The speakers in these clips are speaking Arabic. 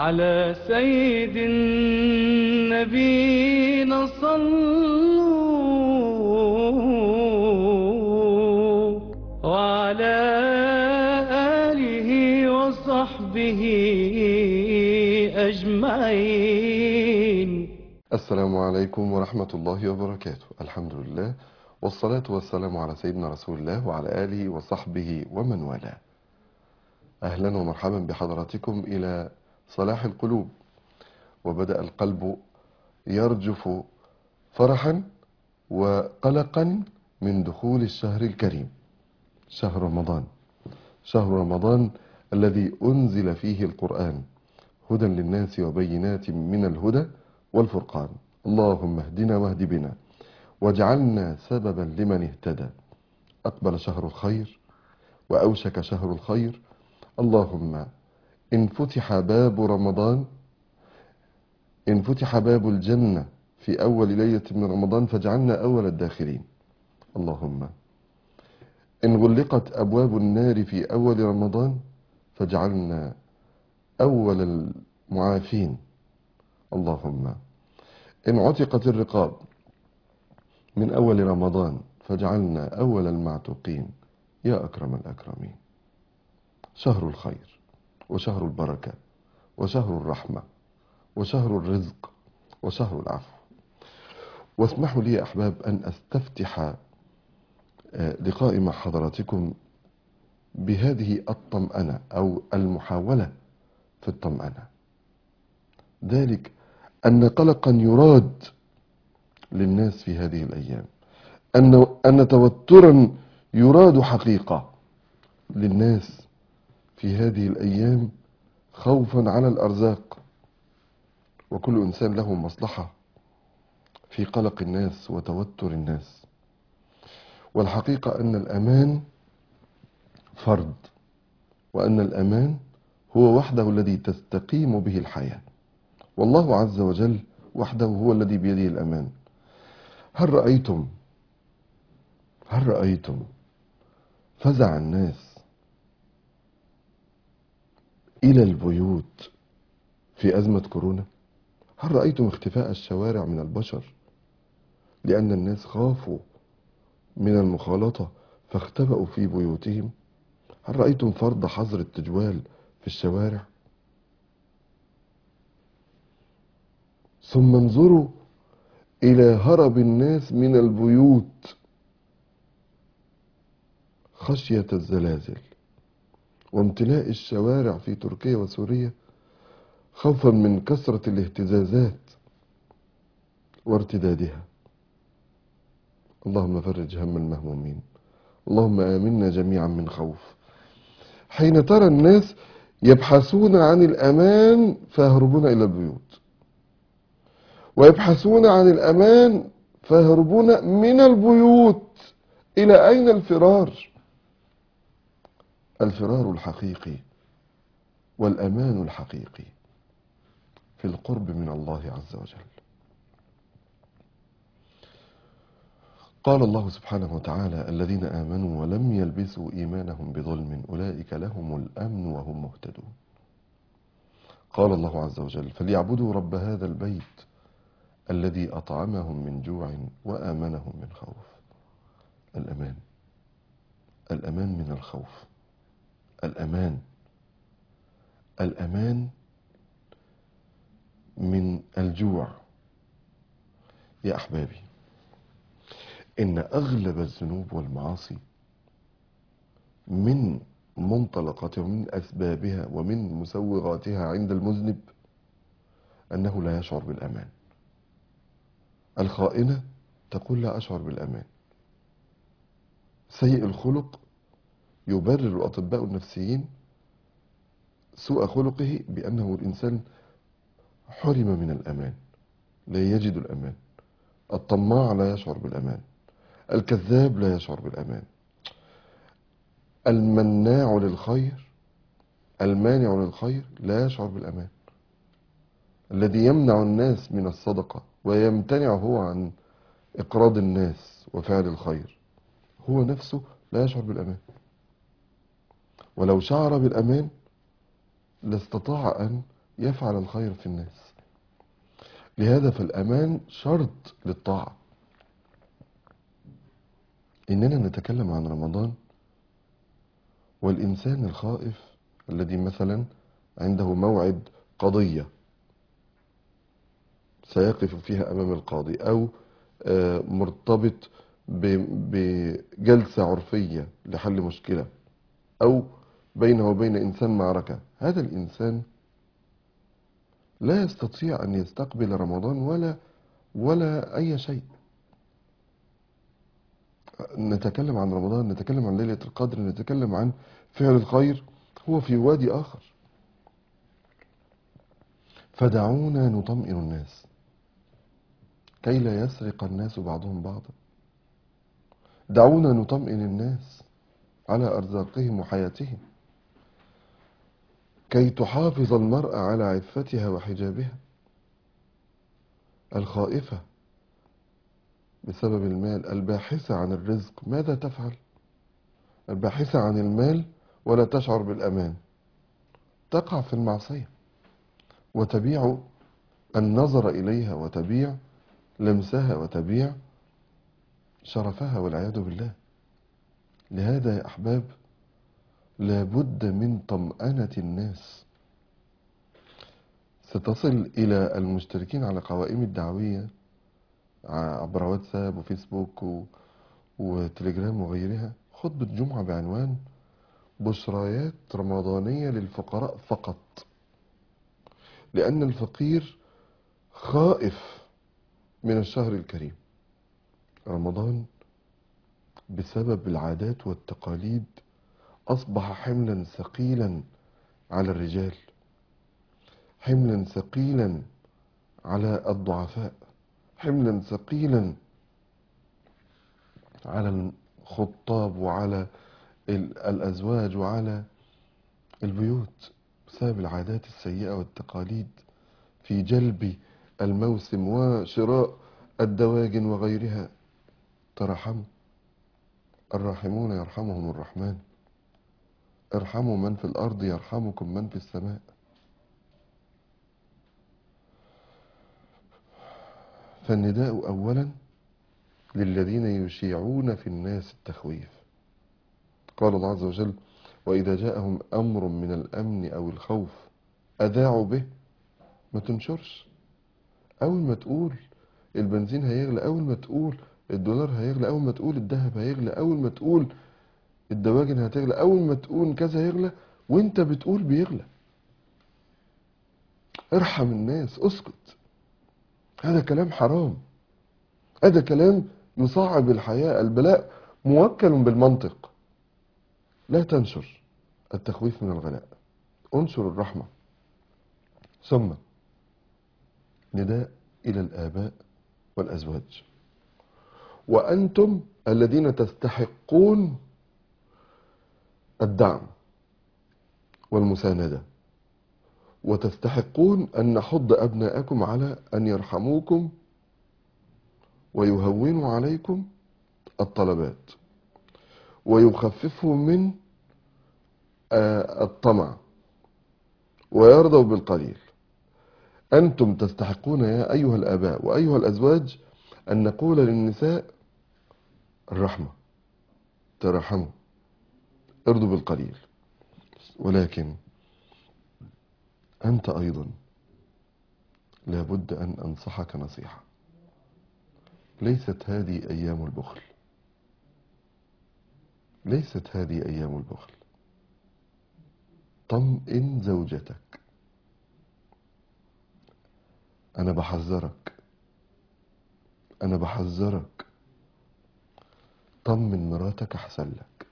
على سيد النبينا صلوا وعلى آله وصحبه أجمعين. السلام عليكم ورحمة الله وبركاته. الحمد لله والصلاة والسلام على سيدنا رسول الله وعلى آله وصحبه ومن والاه. أهلا ومرحبا بحضراتكم إلى صلاح القلوب. وبدأ القلب يرجف فرحا وقلقا من دخول الشهر الكريم، شهر رمضان. شهر رمضان الذي أنزل فيه القرآن هدى للناس وبينات من الهدى والفرقان. اللهم اهدنا واهد بنا واجعلنا سببا لمن اهتدى. أقبل شهر الخير وأوشك شهر الخير. اللهم إن فتح باب رمضان، إن فتح باب الجنة في أول ليلة من رمضان فاجعلنا أول الداخلين. اللهم إن غلقت أبواب النار في أول رمضان فاجعلنا أول المعافين. اللهم إن عتقت الرقاب من أول رمضان فاجعلنا أول المعتوقين يا أكرم الأكرمين. شهر الخير وشهر البركة وشهر الرحمة وشهر الرزق وشهر العفو. واسمحوا لي يا أحباب أن أستفتح لقائي مع حضراتكم بهذه الطمأنة أو المحاولة في الطمأنة، ذلك أن قلقا يراد للناس في هذه الأيام، أن توترا يراد حقيقة للناس في هذه الأيام، خوفا على الأرزاق. وكل إنسان له مصلحة في قلق الناس وتوتر الناس. والحقيقة أن الأمان فرض، وأن الأمان هو وحده الذي تستقيم به الحياة، والله عز وجل وحده هو الذي بيده الأمان. هل رأيتم فزع الناس إلى البيوت في أزمة كورونا؟ هل رأيتم اختفاء الشوارع من البشر لأن الناس خافوا من المخالطة فاختبأوا في بيوتهم؟ هل رأيتم فرض حظر التجوال في الشوارع؟ ثم انظروا إلى هرب الناس من البيوت خشية الزلازل، وامتلاء الشوارع في تركيا وسوريا خوفا من كثرة الاهتزازات وارتدادها. اللهم فرج هم المهمومين. اللهم آمنا جميعا من خوف. حين ترى الناس يبحثون عن الأمان فيهربون إلى البيوت، ويبحثون عن الأمان فيهربون من البيوت. إلى أين الفرار؟ الفرار الحقيقي والأمان الحقيقي في القرب من الله عز وجل. قال الله سبحانه وتعالى: الذين آمنوا ولم يلبسوا إيمانهم بظلم أولئك لهم الأمن وهم مهتدون. قال الله عز وجل: فليعبدوا رب هذا البيت الذي أطعمهم من جوع وآمنهم من خوف. الأمان، الأمان من الخوف، الأمان من الجوع. يا أحبابي، إن أغلب الذنوب والمعاصي من منطلقاتها ومن أسبابها ومن مسوغاتها عند المذنب أنه لا يشعر بالأمان. الخائنة تقول لا أشعر بالأمان. سيء الخلق يبرر الأطباء النفسيين سوء خلقه بأنه الإنسان حرم من الأمان، لا يجد الأمان. الطماع لا يشعر بالأمان، الكذاب لا يشعر بالأمان، المناع للخير المانع للخير لا يشعر بالأمان، الذي يمنع الناس من الصدقة ويمتنع هو عن إقراض الناس وفعل الخير هو نفسه لا يشعر بالأمان. ولو شعر بالأمان لاستطاع أن يفعل الخير في الناس. لهذا فالأمان شرط للطاعة. إننا نتكلم عن رمضان والإنسان الخائف الذي مثلا عنده موعد قضية سيقف فيها أمام القاضي، أو مرتبط بجلسة عرفية لحل مشكلة، أو بينه وبين إنسان معركة. هذا الإنسان لا يستطيع أن يستقبل رمضان ولا أي شيء. نتكلم عن رمضان، نتكلم عن ليلة القدر، نتكلم عن فعل الخير، هو في وادي آخر. فدعونا نطمئن الناس كي لا يسرق الناس بعضهم بعضا. دعونا نطمئن الناس على أرزاقهم وحياتهم كي تحافظ المرأة على عفتها وحجابها. الخائفة بسبب المال، الباحثة عن الرزق، ماذا تفعل؟ الباحثة عن المال ولا تشعر بالأمان، تقع في المعصية وتبيع النظر إليها، وتبيع لمسها، وتبيع شرفها والعياذ بالله. لهذا يا أحباب لابد من طمأنة الناس. ستصل إلى المشتركين على قوائم الدعوية عبر واتساب وفيسبوك وتليجرام وغيرها خطبة جمعة بعنوان بشريات رمضانية للفقراء فقط، لأن الفقير خائف من الشهر الكريم. رمضان بسبب العادات والتقاليد أصبح حملا ثقيلا على الرجال، حملا ثقيلا على الضعفاء، حملا ثقيلا على الخطاب وعلى الأزواج وعلى البيوت، بسبب العادات السيئة والتقاليد في جلب الموسم وشراء الدواجن وغيرها. ترحموا، الراحمون يرحمهم الرحمن، ارحموا من في الأرض يرحمكم من في السماء. فالنداء أولا للذين يشيعون في الناس التخويف. قال الله عز وجل: وإذا جاءهم أمر من الأمن أو الخوف أذاعوا به. ما تنشرش. أول ما تقول البنزين هيغلى، أول ما تقول الدولار هيغلى، أول ما تقول الذهب هيغلى، أول ما تقول الدواجن هتغلى، أول ما تقول كذا هيغلى، وانت بتقول بيغلى. ارحم الناس، اسكت. هذا كلام حرام، هذا كلام يصعب الحياة. البلاء موكل بالمنطق. لا تنشر التخويف من الغلاء، انشر الرحمة. ثم نداء إلى الآباء والأزواج: وأنتم الذين تستحقون الدعم والمساندة، وتستحقون أن نحض أبناءكم على أن يرحموكم ويهونوا عليكم الطلبات ويخففوا من الطمع ويرضوا بالقليل. أنتم تستحقون يا أيها الآباء وأيها الأزواج أن نقول للنساء: الرحمة، ترحموا، ارضوا بالقليل. ولكن أنت أيضا لابد أن أنصحك نصيحة. ليست هذه أيام البخل، ليست هذه أيام البخل. طمئن زوجتك. أنا بحذرك، أنا بحذرك. طمن مراتك أحسن لك.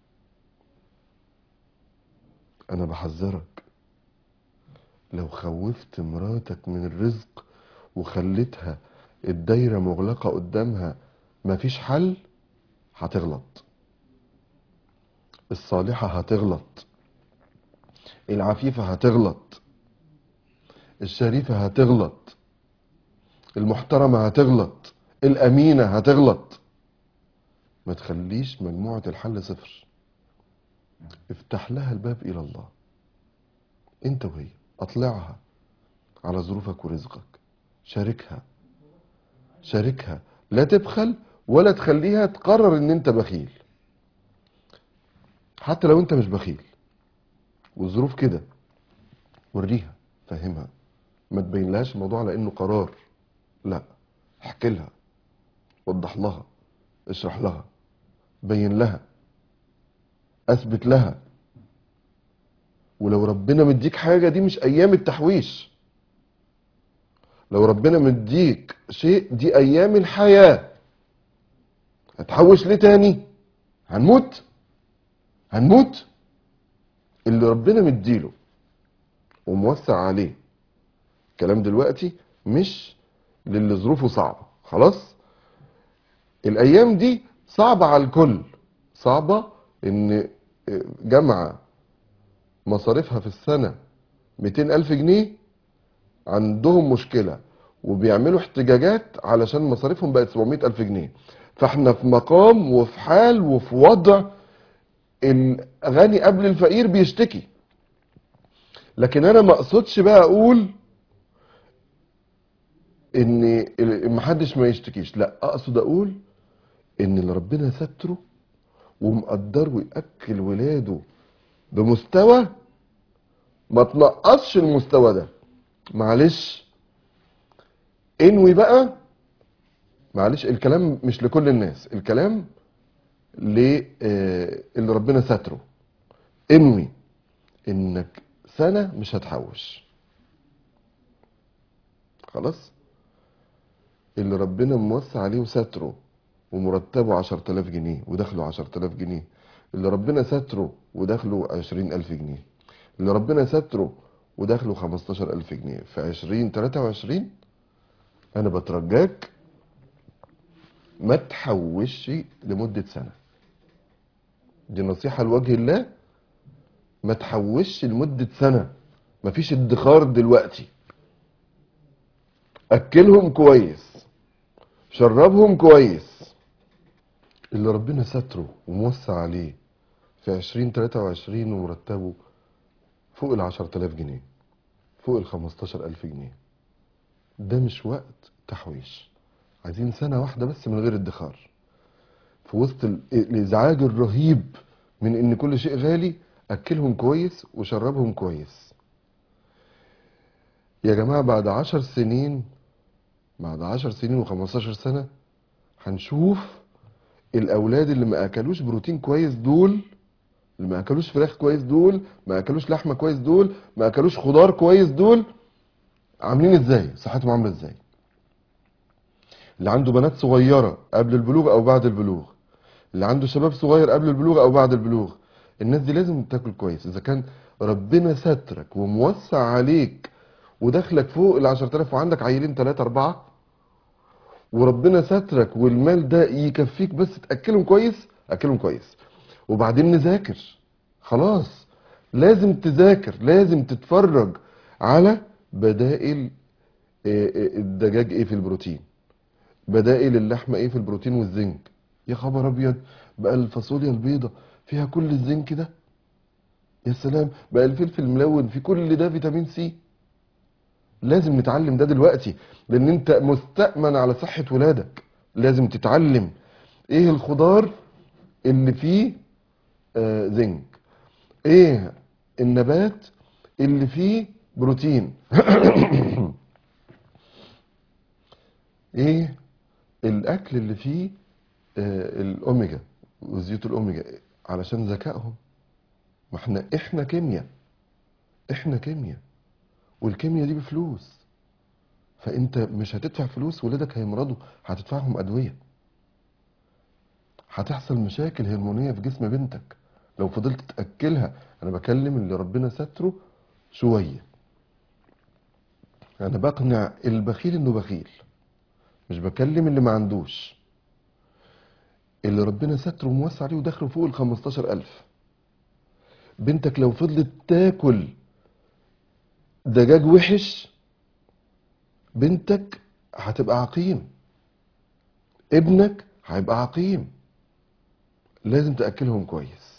أنا بحذرك. لو خوفت مراتك من الرزق وخليتها الدايرة مغلقة قدامها مفيش حل، هتغلط. الصالحة هتغلط، العفيفة هتغلط، الشريفة هتغلط، المحترمة هتغلط، الأمينة هتغلط. ما تخليش مجموعة الحل صفر. افتح لها الباب إلى الله، انت وهي. اطلعها على ظروفك ورزقك. شاركها، لا تبخل ولا تخليها تقرر ان انت بخيل. حتى لو انت مش بخيل والظروف كده، وريها، فهمها، ما تبين لهاش الموضوع على انه قرار، لا، احكي لها، وضح لها، اشرح لها، بين لها، اثبت لها. ولو ربنا مديك حاجة، دي مش ايام التحويش. لو ربنا مديك شيء، دي ايام الحياة. هتحوش ليه تاني؟ هنموت. اللي ربنا مديله وموسع عليه، كلام دلوقتي مش للي ظروفه صعبة. خلاص، الايام دي صعبة على الكل. صعبة ان جامعة مصاريفها في السنة 200,000 جنيه عندهم مشكلة، وبيعملوا احتجاجات علشان مصاريفهم بقت 700,000 جنيه. فاحنا في مقام وفي حال وفي وضع الغني قبل الفقير بيشتكي. لكن انا ما اقصدش بقى اقول ان محدش ما يشتكيش، لا، اقصد اقول ان اللي ربنا ستره ومقدره ويأكل ولاده بمستوى، ما تنقصش المستوى ده. معلش، انوي بقى. معلش، الكلام مش لكل الناس، الكلام اللي ربنا ستره. انوي انك سنة مش هتحوش. خلاص، اللي ربنا موسع عليه وستره ومرتبه 10,000 جنيه ودخله 10,000 جنيه، اللي ربنا ستره ودخله 20,000 جنيه، اللي ربنا ستره ودخله 15,000 جنيه في 2023، انا بترجاك ما تحوش لمدة سنة. دي نصيحة لوجه الله. ما تحوش لمدة سنة. مفيش ادخار دلوقتي. اكلهم كويس، شربهم كويس. اللي ربنا ستره وموسع عليه في 2023 ومرتبه فوق 10,000 جنيه، فوق 15,000 جنيه، ده مش وقت تحويش. عايزين سنة واحدة بس من غير ادخار، في وسط الازعاج الرهيب من ان كل شيء غالي. اكلهم كويس وشربهم كويس. يا جماعة، بعد 10 سنين، بعد 10 سنين و15 سنة، هنشوف الاولاد اللي ما اكلوش بروتين كويس دول، اللي ما اكلوش فراخ كويس دول، ما اكلوش لحمة كويس دول، ما اكلوش خضار كويس دول، عاملين ازاي، صحتهم عاملة ازاي. اللي عنده بنات صغيرة قبل البلوغ او بعد البلوغ، اللي عنده شباب صغير قبل البلوغ او بعد البلوغ، الناس دي لازم تاكل كويس. اذا كان ربنا سترك وموسع عليك ودخلك فوق ال10,000 وعندك عيلين 3 4، وربنا سترك والمال ده يكفيك بس تاكلهم كويس، اكلهم كويس. وبعدين نذاكر. خلاص، لازم تذاكر، لازم تتفرج على بدائل. الدجاج ايه في البروتين، بدائل اللحمه ايه في البروتين والزنك. يا خبر ابيض، بقى الفاصوليا البيضة فيها كل الزنك ده. يا سلام، بقى الفلفل الملون في كل ده فيتامين سي. لازم نتعلم ده دلوقتي، لان انت مستأمن على صحة ولادك. لازم تتعلم ايه الخضار اللي فيه زنك، ايه النبات اللي فيه بروتين ايه الاكل اللي فيه الاوميجا وزيوت الاوميجا، علشان ذكائهم. ما احنا كيمياء، احنا كيمياء، والكيمياء دي بفلوس. فانت مش هتدفع فلوس ولادك هيمرضوا، هتدفعهم ادويه. هتحصل مشاكل هرمونيه في جسم بنتك لو فضلت تاكلها. انا بكلم اللي ربنا ستره شويه. انا بقنع البخيل انه بخيل، مش بكلم اللي ما عندوش. اللي ربنا ستره وموسع عليه ودخله فوق ال15,000، بنتك لو فضلت تاكل دجاج وحش، بنتك هتبقى عقيم، ابنك هيبقى عقيم. لازم تأكلهم كويس.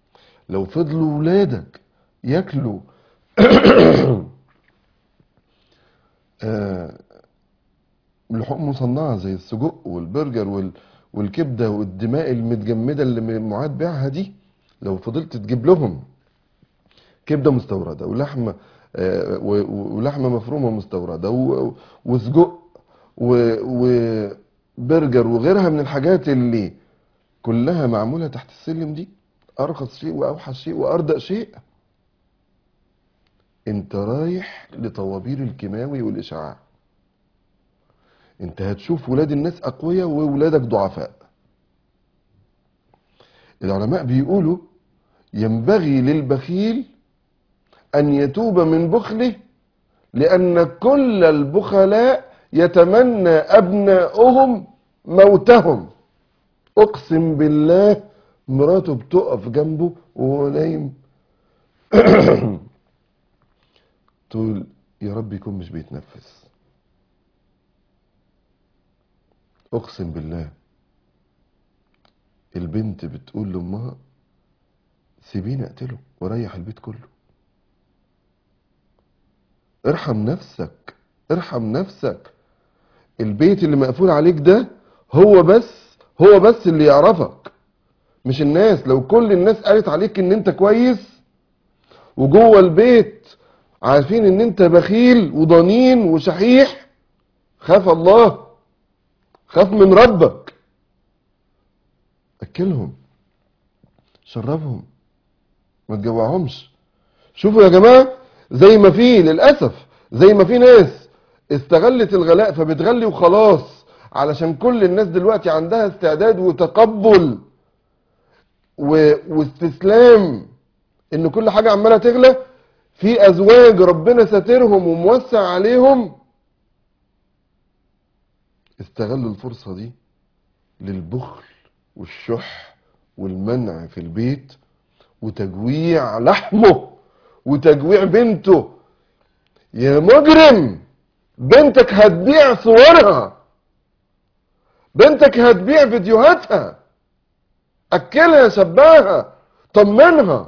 لو فضلوا ولادك ياكلوا لحوم مصنعة زي السجق والبرجر والكبدة والدماء المتجمدة اللي معاد بيعها دي، لو فضلت تجيب لهم كبدة مستوردة ولحمة ولحمة مفرومة مستوردة وسجق وبرجر وغيرها من الحاجات اللي كلها معمولة تحت السلم دي، أرخص شيء وأوحش شيء وأردأ شيء، انت رايح لطوابير الكيماوي والإشعاع. انت هتشوف ولاد الناس أقوياء وولادك ضعفاء. العلماء بيقولوا ينبغي للبخيل أن يتوب من بخله، لأن كل البخلاء يتمنى أبناؤهم موتهم. أقسم بالله مراته بتقف جنبه وهو نايم تقول يا رب يكون مش بيتنفس. أقسم بالله البنت بتقول لأمها سيبيني أقتله وريح البيت كله. ارحم نفسك، ارحم نفسك. البيت اللي مقفول عليك ده هو بس اللي يعرفك، مش الناس. لو كل الناس قالت عليك ان انت كويس وجوه البيت عارفين ان انت بخيل وضنين وشحيح، خاف الله، خاف من ربك. اكلهم، شربهم، ما تجوعهمش. شوفوا يا جماعة، زي ما في للأسف زي ما في ناس استغلت الغلاء فبتغلي وخلاص، علشان كل الناس دلوقتي عندها استعداد وتقبل واستسلام ان كل حاجة عمالة تغلى. في ازواج ربنا ساترهم وموسع عليهم استغلوا الفرصة دي للبخل والشح والمنع في البيت وتجويع لحمه وتجويع بنته. يا مجرم، بنتك هتبيع صورها، بنتك هتبيع فيديوهاتها، اكلها، شبعها، طمنها،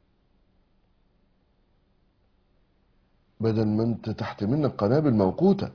بدل ما انت تحت منك قنابل موقوتة.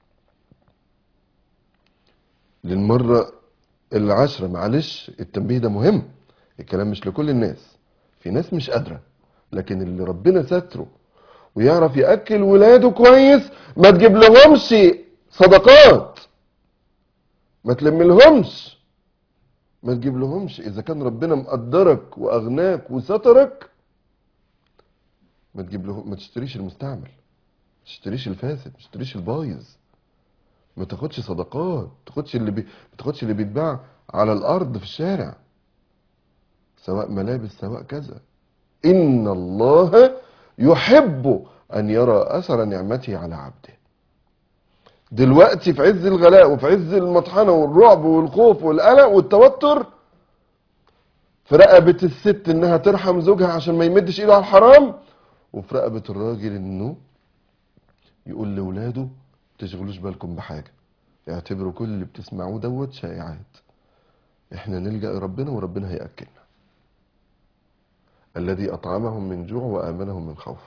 للمرة العشرة معلش التنبيه ده مهم، الكلام مش لكل الناس، في ناس مش قادرة، لكن اللي ربنا ستره ويعرف يأكل ولاده كويس ما تجيب لهمش صدقات، ما تلم لهمش، ما تجيب لهمش. اذا كان ربنا مقدرك واغناك وسترك ما تجيب لهم، ما تشتريش المستعمل، ما تشتريش الفاسد، ما تشتريش البايظ، ما تاخدش صدقات، ما تاخدش اللي بيتباع على الارض في الشارع، سواء ملابس سواء كذا. ان الله يحب ان يرى اثر نعمته على عبده. دلوقتي في عز الغلاء وفي عز المطحنه والرعب والخوف والقلق والتوتر، في رقبه الست انها ترحم زوجها عشان ما يمدش ايده على الحرام، وفي رقبه الراجل انه يقول لاولاده تشغلوش بالكم بحاجه، اعتبروا كل اللي بتسمعوه دوت شائعات، احنا نلجأ لربنا وربنا هيأكلنا. الذي أطعمهم من جوع وآمنهم من خوف.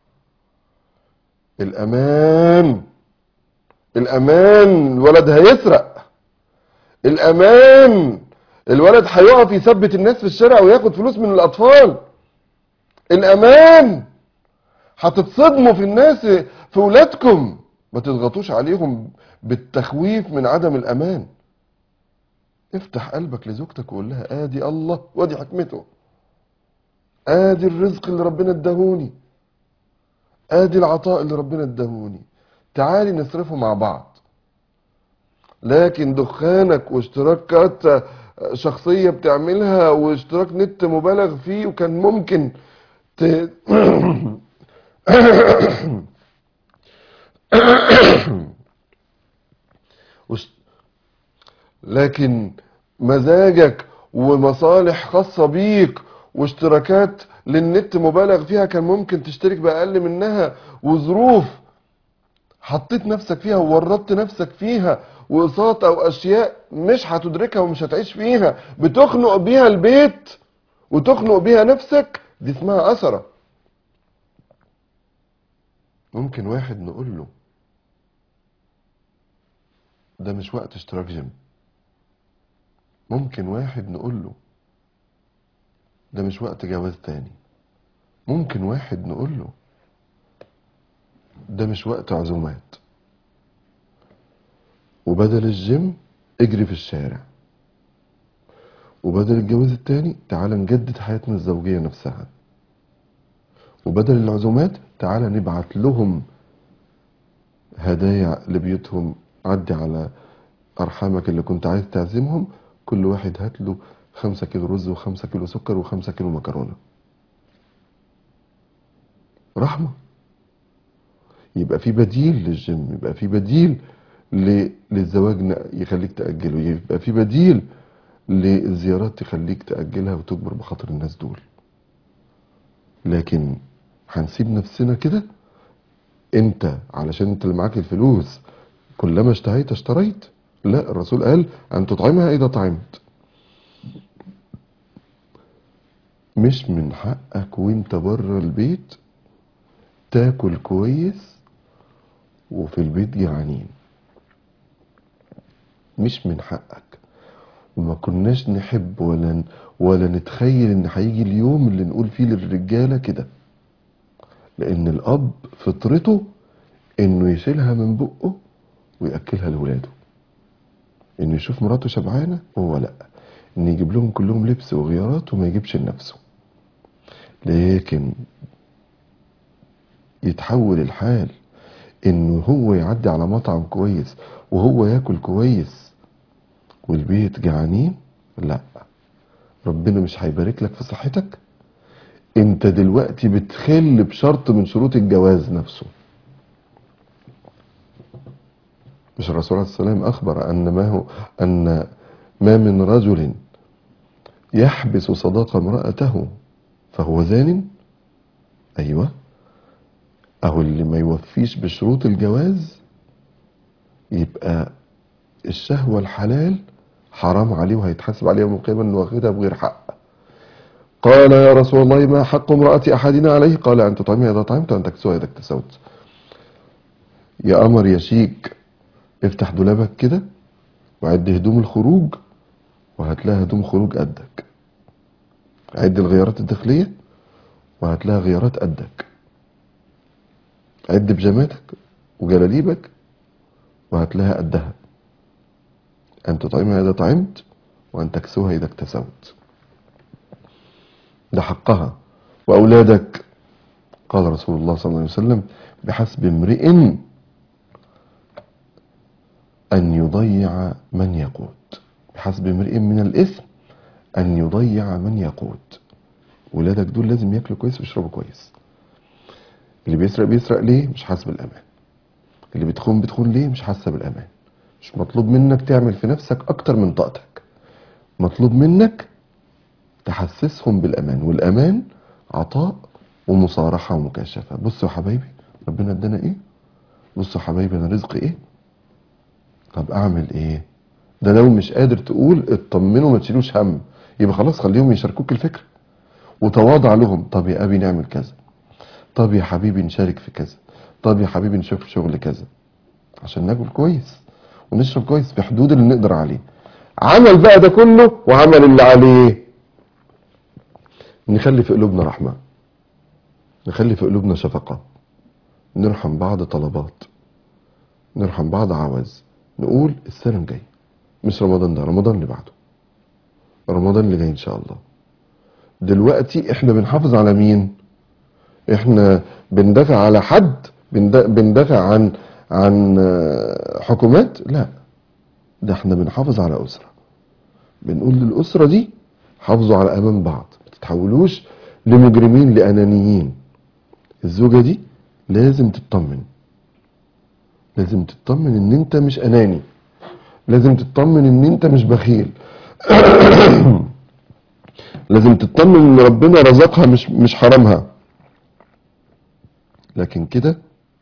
الأمان، الأمان، الولد هيسرق، الأمان، الولد هيقف يثبت الناس في الشارع وياخد فلوس من الأطفال، الأمان، هتتصدموا في الناس في ولادكم، ما تضغطوش عليهم بالتخويف من عدم الأمان. افتح قلبك لزوجتك وقول لها ادي الله وادي حكمته، ادي الرزق اللي ربنا اداهوني، ادي العطاء اللي ربنا اداهوني، تعالي نصرفه مع بعض. لكن دخانك واشتراكات شخصية بتعملها واشتراك نت مبالغ فيه وكان ممكن لكن مزاجك ومصالح خاصة بيك واشتراكات للنت مبالغ فيها كان ممكن تشترك بأقل منها، وظروف حطيت نفسك فيها وورطت نفسك فيها، وإقساط أو أشياء مش هتدركها ومش هتعيش فيها، بتخنق بيها البيت وتخنق بيها نفسك، دي اسمها أثرة. ممكن واحد نقول له ده مش وقت اشتراك جيم. ممكن واحد نقول له ده مش وقت جواز تاني. ممكن واحد نقول له ده مش وقت عزومات. وبدل الجيم اجري في الشارع. وبدل الجواز التاني تعالى نجدد حياتنا الزوجية نفسها. وبدل العزومات تعالى نبعت لهم هدايا لبيوتهم. عدي على أرحامك اللي كنت عايز تعزمهم، كل واحد هات له 5 كيلو رز و5 كيلو سكر و5 كيلو مكرونة. رحمة. يبقى في بديل للجيم، يبقى في بديل للزواج يخليك تأجله، يبقى في بديل للزيارات تخليك تأجلها وتكبر بخاطر الناس دول. لكن هنسيب نفسنا كده؟ انت علشان انت اللي معاك الفلوس كلما اشتهيت اشتريت؟ لا، الرسول قال ان تطعمها اذا طعمت. مش من حقك وانت بره البيت تاكل كويس وفي البيت جعانين. مش من حقك. وما كناش نحب ولا نتخيل ان هيجي اليوم اللي نقول فيه للرجاله كده. لان الاب فطرته انه يشيلها من بقه وياكلها لاولاده. انه يشوف مراته شبعانه وهو لا. ان يجيب لهم كلهم لبس وغيارات وما يجيبش لنفسه. لكن يتحول الحال انه هو يعدي على مطعم كويس وهو ياكل كويس والبيت جعانين؟ لا، ربنا مش هيبارك لك في صحتك. انت دلوقتي بتخل بشرط من شروط الجواز نفسه. مش الرسول عليه السلام اخبر ان ما من رجل يحبس صداق امرأته فهو زان؟ ايوه. اهو اللي ما يوفيش بشروط الجواز يبقى الشهوة الحلال حرام عليه وهيتحاسب عليه يوم القيامة انه واخدها بغير حق. قال يا رسول الله ما حق امرأة احدنا عليه؟ قال ان تطعمها اذا طعمت وان تكسوها اذا اكتسوت. يا قمر يا شيك، افتح دولابك كده وعد هدوم الخروج وهات لها هدوم خروج قدك. عد الغيارات الداخلية وهات لها غيارات قدك. عد بيجاماتك وجلاليبك وهات لها قدها. أن تطعمها إذا طعمت وأن تكسوها إذا اكتسوت. ده حقها. وأولادك قال رسول الله صلى الله عليه وسلم بحسب امرئ أن يضيع من يقوت. بحسب امرئ من الإثم أن يضيع من يقوت. ولادك دول لازم ياكلوا كويس ويشربوا كويس. اللي بيسرق ليه؟ مش حاسس بالأمان. اللي بتخون ليه؟ مش حاسة بالأمان. مش مطلوب منك تعمل في نفسك أكتر من طاقتك. مطلوب منك تحسسهم بالأمان، والأمان عطاء ومصارحة ومكاشفة. بصوا يا حبايبي ربنا ادانا ايه؟ بصوا يا حبايبي انا رزقي ايه؟ طب اعمل ايه؟ ده لو مش قادر تقول اطمنوا ما تشيلوش هم، يبقى خلاص خليهم يشاركوك الفكرة وتواضع لهم. طب يا ابي نعمل كذا، طب يا حبيبي نشارك في كذا، طب يا حبيبي نشوف شغل كذا عشان ناكل كويس ونشرب كويس في حدود اللي نقدر عليه. عمل بقى ده كله وعمل اللي عليه. نخلي في قلوبنا رحمة، نخلي في قلوبنا شفقة، نرحم بعض طلبات، نرحم بعض عوز. نقول السنة الجاية مش رمضان ده، رمضان اللي بعده، رمضان اللي جاي ان شاء الله. دلوقتي احنا بنحافظ على مين؟ احنا بندافع على حد؟ بندافع عن حكومات؟ لا، ده احنا بنحافظ على أسرة. بنقول للأسرة دي حافظوا على أمان بعض، ما تتحولوش لمجرمين لأنانيين. الزوجة دي لازم تطمن، لازم تطمن ان انت مش أناني، لازم تطمن ان انت مش بخيل لازم تطمن ان ربنا رزقها مش حرمها. لكن كده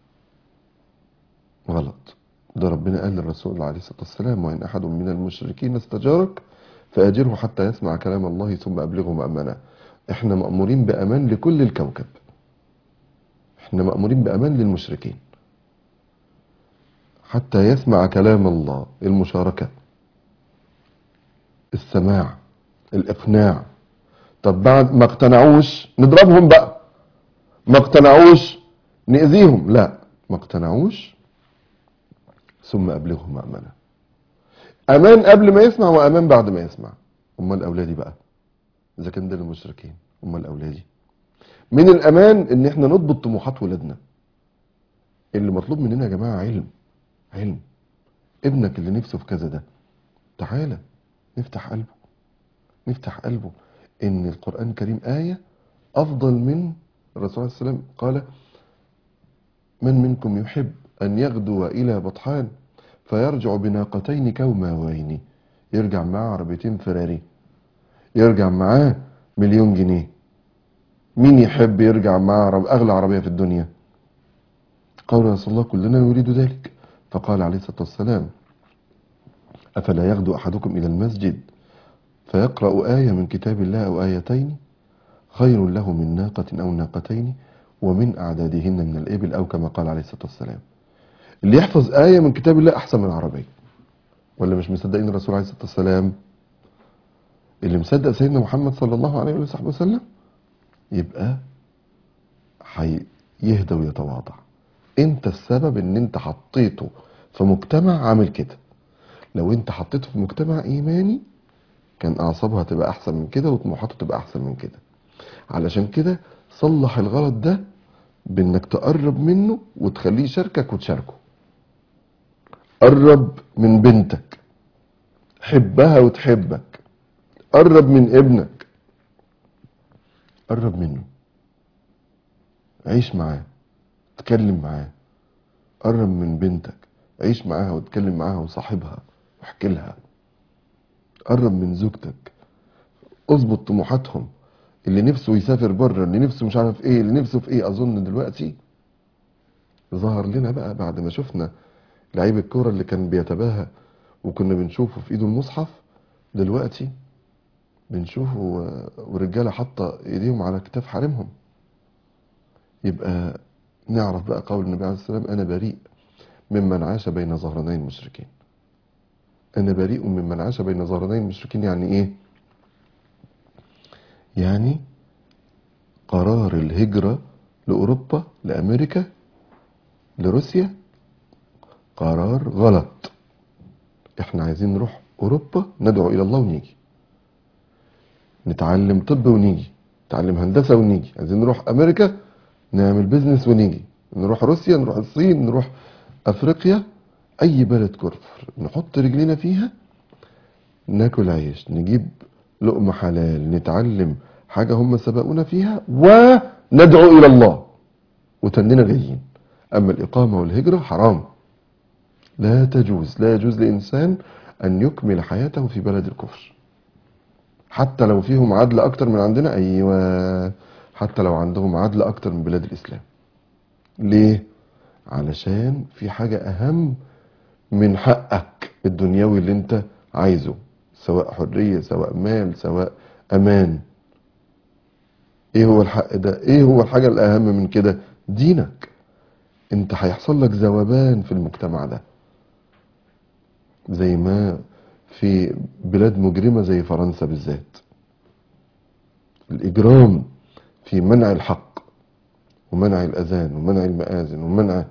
غلط. ده ربنا قال للرسول عليه الصلاة والسلام وإن أحد من المشركين استجارك فأجره حتى يسمع كلام الله ثم أبلغه مأمنه. احنا مأمورين بأمان لكل الكوكب، احنا مأمورين بأمان للمشركين. حتى يسمع كلام الله. المشاركة، السماع، الإقناع. طب بعد ما اقتنعوش نضربهم بقى، ما اقتنعوش نأذيهم، لا، ما اقتنعوش ثم أبلغهم أمانة. أمان قبل ما يسمع وأمان بعد ما يسمع. أمال أولادي بقى، إذا كان ده للمشركين، أمال أولادي؟ من الأمان إن إحنا نضبط طموحات ولادنا. اللي مطلوب مننا يا جماعة علم، علم. ابنك اللي نفسه في كذا ده، تعالى نفتح قلبه، نفتح قلبه إن القرآن الكريم آية أفضل من الرسول صلى الله عليه وسلم قال: من منكم يحب أن يغدو إلى بطحان فيرجع بناقتين كوماوين. يرجع معاه عربيتين فراري، يرجع معاه مليون جنيه. مين يحب يرجع معاه أغلى عربية في الدنيا؟ قال رسول الله: كلنا نريد ذلك. فقال عليه الصلاة والسلام: أفلا يغدو أحدكم إلى المسجد فيقرأ آية من كتاب الله أو آيتين خير له من ناقة أو ناقتين ومن أعدادهن من الإبل، أو كما قال عليه الصلاة والسلام. اللي يحفظ آية من كتاب الله أحسن من العربية. ولا مش مصدقين الرسول عليه الصلاة والسلام؟ اللي مصدق سيدنا محمد صلى الله عليه وسلم يبقى يهدى ويتواضع. انت السبب ان انت حطيته في مجتمع عامل كده. لو انت حطيته في مجتمع ايماني كان اعصابه هتبقى احسن من كده وطموحاته تبقى احسن من كده. علشان كده صلح الغلط ده بانك تقرب منه وتخليه يشاركك وتشاركه. قرب من بنتك، حبها وتحبك. قرب من ابنك، قرب منه، عيش معاه، اتكلم معاه. قرب من بنتك، عيش معاها واتكلم معاها وصاحبها واحكي لها. قرب من زوجتك، اظبط طموحاتهم. اللي نفسه يسافر بره، اللي نفسه مش عارف ايه، اللي نفسه في ايه. اظن دلوقتي ظهر لنا بقى بعد ما شفنا لعيب الكوره اللي كان بيتباهى وكنا بنشوفه في ايده المصحف، دلوقتي بنشوفه ورجاله حاطه ايديهم على كتاف حريمهم. يبقى نعرف بقى قول النبي عليه الصلاه والسلام: انا بريء ممن عاش بين ظهراني المشركين. انا بريء ممن عاش بين ظهراني المشركين. يعني ايه؟ يعني قرار الهجرة لأوروبا، لأمريكا، لروسيا قرار غلط. احنا عايزين نروح أوروبا ندعو إلى الله ونيجي، نتعلم طب ونيجي، نتعلم هندسة ونيجي. عايزين نروح أمريكا نعمل بيزنس ونيجي، نروح روسيا، نروح الصين، نروح أفريقيا، أي بلد كفر نحط رجلنا فيها ناكل عيش، نجيب لقمة حلال، نتعلم حاجة هم سبقونا فيها وندعو إلى الله وتننا جايين. أما الإقامة والهجرة حرام، لا تجوز. لا يجوز لإنسان أن يكمل حياته في بلد الكفر، حتى لو فيهم عدل أكتر من عندنا. أيوة، حتى لو عندهم عدل أكتر من بلاد الإسلام. ليه؟ علشان في حاجة أهم من حقك الدنيوي اللي انت عايزه، سواء حرية، سواء مال، سواء أمان. ايه هو الحق ده؟ ايه هو الحاجة الأهم من كده؟ دينك. انت هيحصل لك ذوبان في المجتمع ده، زي ما في بلاد مجرمة زي فرنسا بالذات. الإجرام في منع الحق ومنع الأذان ومنع المآذن ومنع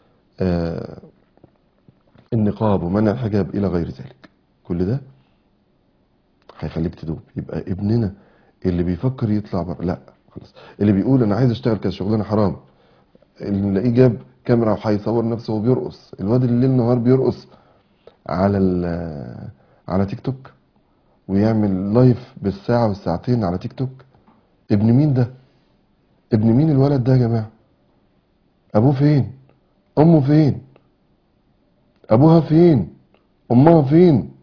النقاب ومنع الحجاب إلى غير ذلك. كل ده هيخليك تدوب. يبقى ابننا اللي بيفكر يطلع بره، لا خلاص. اللي بيقول أنا عايز أشتغل كده شغلانة حرام، اللي نلاقيه جاب كاميرا وهيصور نفسه وهو بيرقص. الواد اللي ليل نهار بيرقص على تيك توك ويعمل لايف بالساعة والساعتين على تيك توك. ابن مين ده؟ ابن مين الولد ده يا جماعة؟ ابوه فين؟ امه فين؟ ابوها فين؟ امها فين؟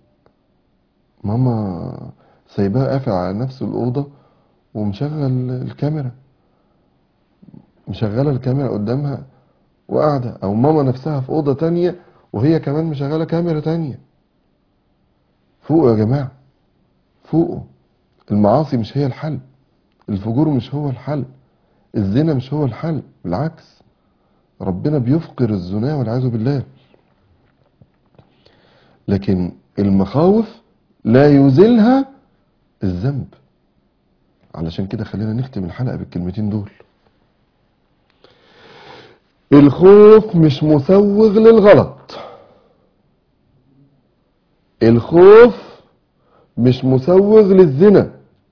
ماما سايباه قافل على نفسه الأوضة ومشغل الكاميرا، مشغلة الكاميرا قدامها وقاعدة، او ماما نفسها في أوضة تانية وهي كمان مشغلة كاميرا تانية. فوقوا يا جماعة، فوقوا. المعاصي مش هي الحل، الفجور مش هو الحل، الزنا مش هو الحل. بالعكس، ربنا بيفقر الزنا والعياذ بالله. لكن المخاوف لا يزيلها الذنب. علشان كده خلينا نختم الحلقة بالكلمتين دول. الخوف مش مسوغ للغلط. الخوف مش مسوغ للزنا.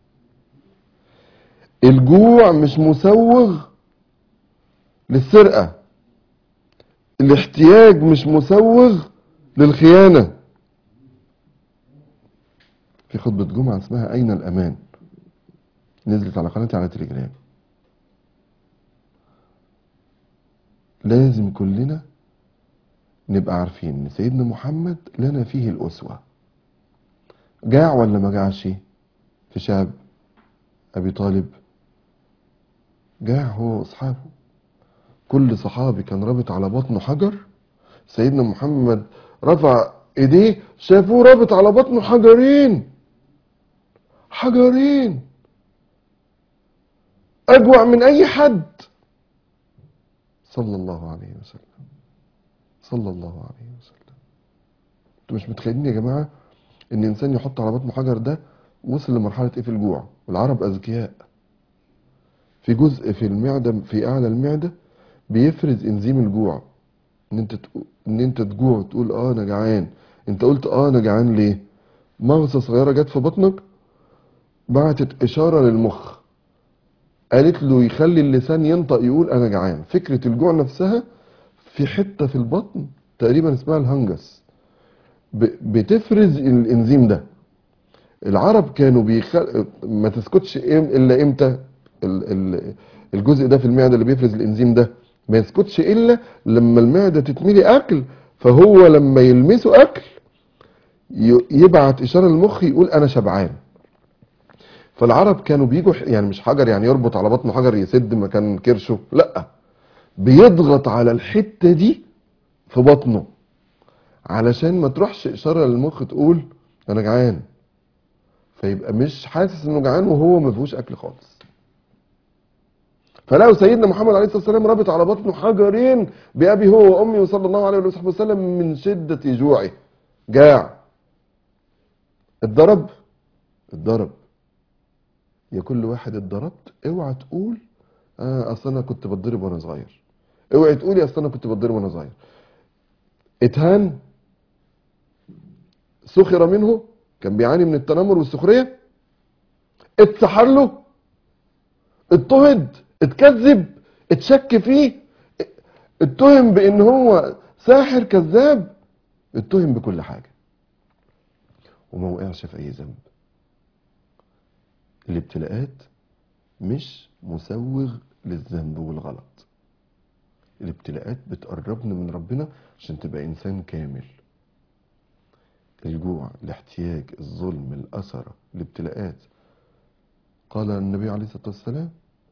الجوع مش مسوغ للسرقة. الاحتياج مش مسوغ للخيانة. في خطبة جمعة اسمها أين الأمان، نزلت على قناتي على تليجرام. لازم كلنا نبقى عارفين ان سيدنا محمد لنا فيه الأسوة. جاع ولا ما جاعش؟ في شعب أبي طالب جاع هو وأصحابه. كل صحابي كان رابط على بطنه حجر، سيدنا محمد رفع ايديه شافوه رابط على بطنه حجرين. حجرين أجوع من أي حد. صلى الله عليه وسلم. صلى الله عليه وسلم. انتوا مش متخيلين يا جماعة ان انسان يحط على بطنه حجر ده وصل لمرحلة ايه في الجوع؟ والعرب اذكياء. في جزء في المعدة، في اعلى المعدة، بيفرز انزيم الجوع. ان انت تجوع تقول اه انا جعان. انت قلت اه انا جعان ليه؟ مغصة صغيرة جت في بطنك بعتت اشارة للمخ، قالت له يخلي اللسان ينطق يقول انا جعان. فكرة الجوع نفسها في حتة في البطن تقريبا اسمها الهنجس بتفرز الانزيم ده. العرب كانوا ما تسكتش الا امتى الجزء ده في المعده اللي بيفرز الانزيم ده ما يسكتش الا لما المعده تتملي اكل، فهو لما يلمسوا اكل يبعت اشاره للمخ يقول انا شبعان. فالعرب كانوا بيجوا يعني مش حجر يعني يربط على بطنه حجر يسد مكان كرشه، لا، بيضغط على الحته دي في بطنه علشان ما تروحش اشاره للمخ تقول انا جعان، فيبقى مش حاسس انه جعان وهو ما فيهوش اكل خالص. فلقوا سيدنا محمد عليه الصلاه والسلام رابط على بطنه حجرين بابي هو وامي وصلى الله عليه وصحبه وسلم من شده جوعه. جاع. اتضرب. يا كل واحد اتضربت اوعى تقول اصل انا كنت بتضرب وانا صغير. اوعي تقولي اصل انا كنت بتضرب وانا صغير. اتهان، سخر منه، كان بيعاني من التنمر والسخريه، اتسحر له، اضطهد، اتكذب، اتشك فيه، اتهم بان هو ساحر كذاب، اتهم بكل حاجة وما وقعش في اي ذنب. الابتلاءات مش مسوغ للذنب والغلط. الابتلاءات بتقربنا من ربنا عشان تبقى انسان كامل. الجوع، الاحتياج، الظلم، الأثرة، الابتلاءات. قال النبي عليه الصلاة والسلام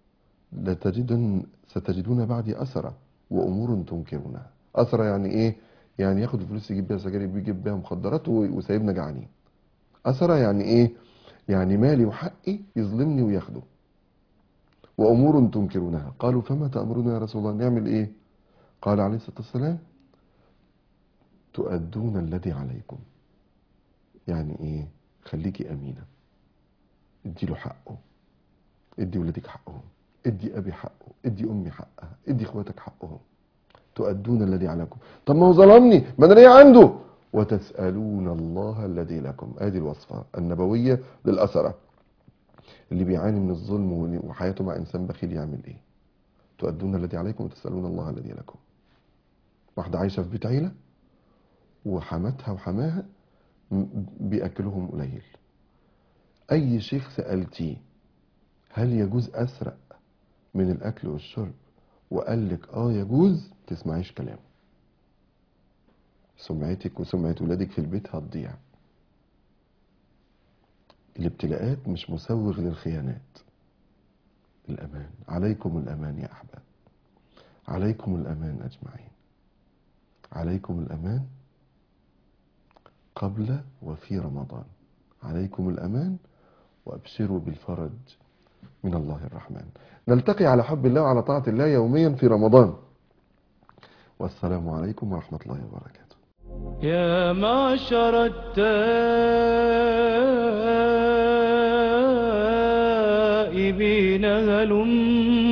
ستجدون بعدي أثرة وأمور تنكرونها. أثرة يعني إيه؟ يعني ياخد الفلوس يجيب بيها سجاير، يجيب بيها مخدرات وسايبنا جعانين. أثرة يعني إيه؟ يعني مالي وحقي يظلمني وياخده. وأمور تنكرونها. قالوا فما تأمرون يا رسول الله، نعمل إيه؟ قال عليه الصلاة والسلام تؤدون الذي عليكم. يعني إيه؟ خليكي أمينة، ادي له حقه، ادي ولادك حقهم، ادي أبي حقه، ادي أمي حقها، ادي إخواتك حقهم. تؤدون الذي عليكم. طب ما هو ظلمني، ما أنا ليه عنده؟ وتسألون الله الذي لكم. ادي الوصفة النبوية للأسرة اللي بيعاني من الظلم وحياته مع إنسان بخيل يعمل إيه؟ تؤدون الذي عليكم وتسألون الله الذي لكم. واحدة عايشة في بيت عيلة وحماتها وحماها بيأكلهم قليل. أي شيخ سألتيه هل يجوز أسرق من الأكل والشرب وقال لك يجوز، تسمعيش كلامه. سمعتك وسمعة ولادك في البيت هتضيع. الابتلاءات مش مسوغ للخيانات. الأمان، عليكم الأمان يا أحباب، عليكم الأمان أجمعين، عليكم الأمان قبل وفي رمضان، عليكم الأمان وأبشروا بالفرج من الله الرحمن. نلتقي على حب الله وعلى طاعة الله يوميا في رمضان. والسلام عليكم ورحمة الله وبركاته. يا معشر التائبين هلم